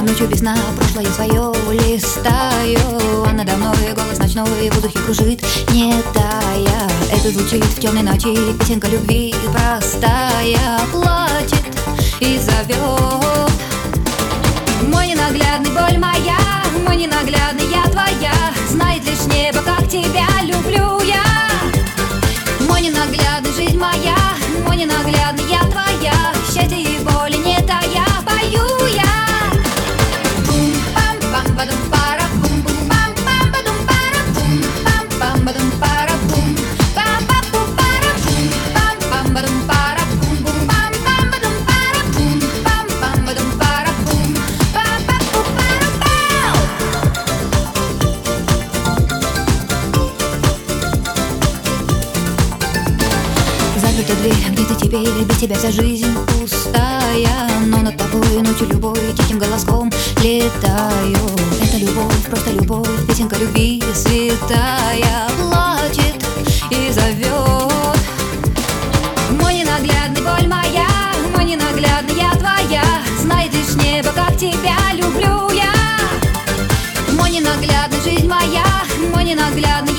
ночью без сна прошлое свое листаю, а надо мной голос ночной в воздухе кружит, не тая. Это звучит в темной ночи, песенка любви простая, плачет и зовет. Мой ненаглядный, боль моя, мой ненаглядный, я твоя, знает лишь небо, как тебя люблю я. Мой ненаглядный, жизнь моя, мой ненаглядный, я твоя, счастье и боли не тая, пою я. Бум-пам-пам-бадум-пара, бум-бум-пам-пам-бадум-пара, бум-пам-пам-бадум-пара, бум-пам-пам-бадум-пара, бум-пам-пам-бадум-пара, бум-бум-пам-пам-бадум-пара, бум-пам-пам-бадум-пара, бум-пам-пам-бадум-пара. Закрыта дверь, где ты теперь, без тебя вся жизнь пустая, но над тобой ночью любой тихим голоском летаю. Это любовь, просто любовь, песенка любви святая, плачет и зовет. Мой ненаглядный, боль моя, мой ненаглядный, я твоя, знает лишь небо, как тебя люблю я. Мой ненаглядный, жизнь моя, мой ненаглядный,